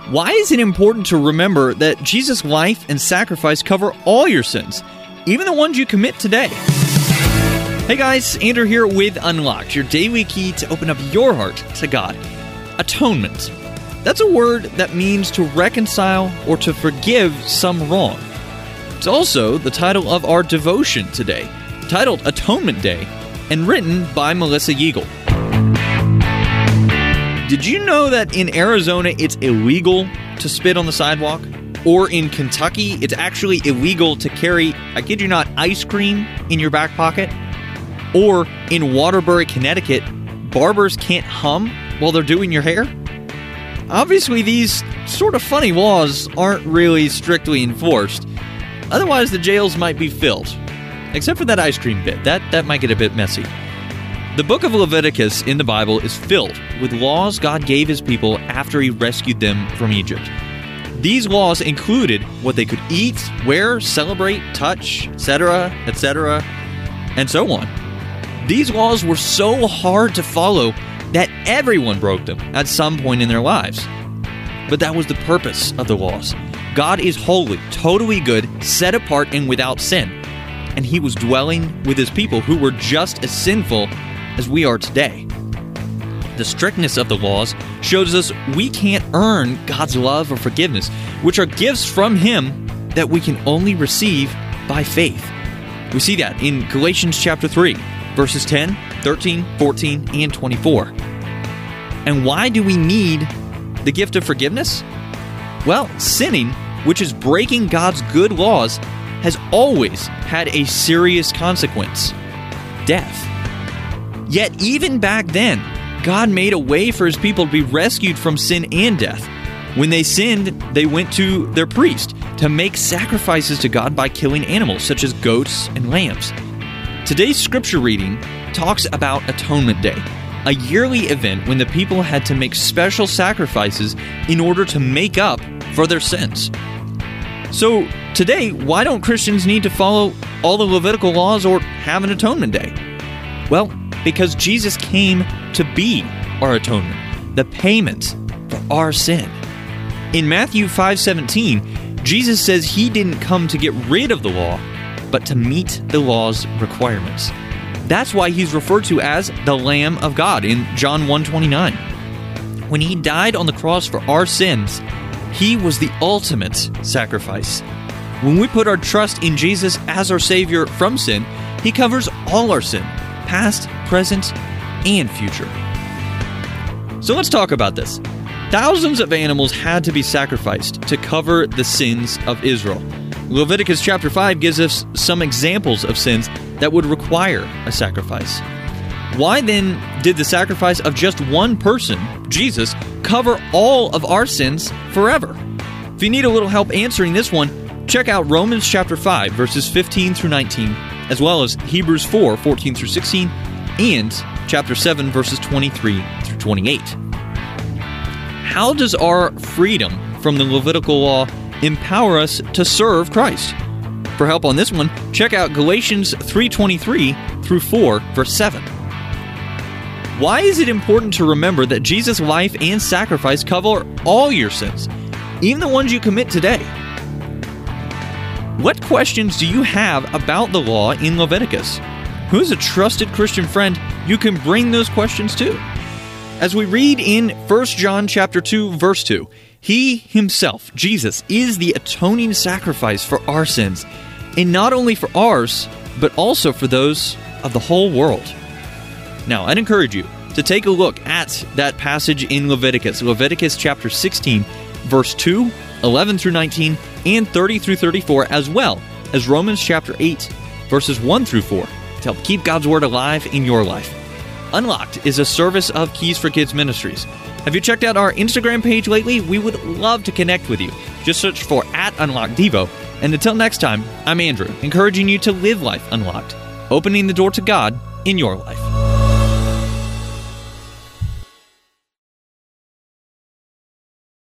Why is it important to remember that Jesus' life and sacrifice cover all your sins, even the ones you commit today? Hey guys, Andrew here with Unlocked, your daily key to open up your heart to God. Atonement. That's a word that means to reconcile or to forgive some wrong. It's also the title of our devotion today, titled Atonement Day, and written by Melissa Yeagle. Did you know that in Arizona it's illegal to spit on the sidewalk? Or in Kentucky it's actually illegal to carry, I kid you not, ice cream in your back pocket? Or in Waterbury, Connecticut, barbers can't hum while they're doing your hair? Obviously, these sort of funny laws aren't really strictly enforced. Otherwise, the jails might be filled. Except for that ice cream bit. That might get a bit messy. The book of Leviticus in the Bible is filled with laws God gave his people after he rescued them from Egypt. These laws included what they could eat, wear, celebrate, touch, etc., and so on. These laws were so hard to follow that everyone broke them at some point in their lives. But that was the purpose of the laws. God is holy, totally good, set apart, and without sin. And he was dwelling with his people who were just as sinful as we are today. The strictness of the laws shows us we can't earn God's love or forgiveness, which are gifts from him that we can only receive by faith. We see that in Galatians chapter 3, verses 10, 13, 14, and 24. And why do we need the gift of forgiveness? Well, sinning, which is breaking God's good laws, has always had a serious consequence: death. Yet even back then, God made a way for his people to be rescued from sin and death. When they sinned, they went to their priest to make sacrifices to God by killing animals such as goats and lambs. Today's scripture reading talks about Atonement Day, a yearly event when the people had to make special sacrifices in order to make up for their sins. So today, why don't Christians need to follow all the Levitical laws or have an Atonement Day? Well, because Jesus came to be our atonement, the payment for our sin. In Matthew 5:17, Jesus says he didn't come to get rid of the law, but to meet the law's requirements. That's why he's referred to as the Lamb of God in John 1:29. When he died on the cross for our sins, he was the ultimate sacrifice. When we put our trust in Jesus as our Savior from sin, he covers all our sin, past, present, and future. So let's talk about this. Thousands of animals had to be sacrificed to cover the sins of Israel. Leviticus chapter 5 gives us some examples of sins that would require a sacrifice. Why then did the sacrifice of just one person, Jesus, cover all of our sins forever? If you need a little help answering this one, check out Romans chapter 5, verses 15 through 19, as well as Hebrews 4, 14 through 16, and chapter 7, verses 23 through 28. How does our freedom from the Levitical law empower us to serve Christ? For help on this one, check out Galatians 3:23 through 4, verse 7. Why is it important to remember that Jesus' life and sacrifice cover all your sins, even the ones you commit today? What questions do you have about the law in Leviticus? Who's a trusted Christian friend you can bring those questions to? As we read in 1 John chapter 2, verse 2, he himself, Jesus, is the atoning sacrifice for our sins, and not only for ours, but also for those of the whole world. Now, I'd encourage you to take a look at that passage in Leviticus, Leviticus chapter 16, verse 2, 11 through 19, and 30 through 34, as well as Romans chapter 8, verses 1 through 4, to help keep God's Word alive in your life. Unlocked is a service of Keys for Kids Ministries. Have you checked out our Instagram page lately? We would love to connect with you. Just search for @UnlockedDevo. And until next time, I'm Andrew, encouraging you to live life unlocked, opening the door to God in your life.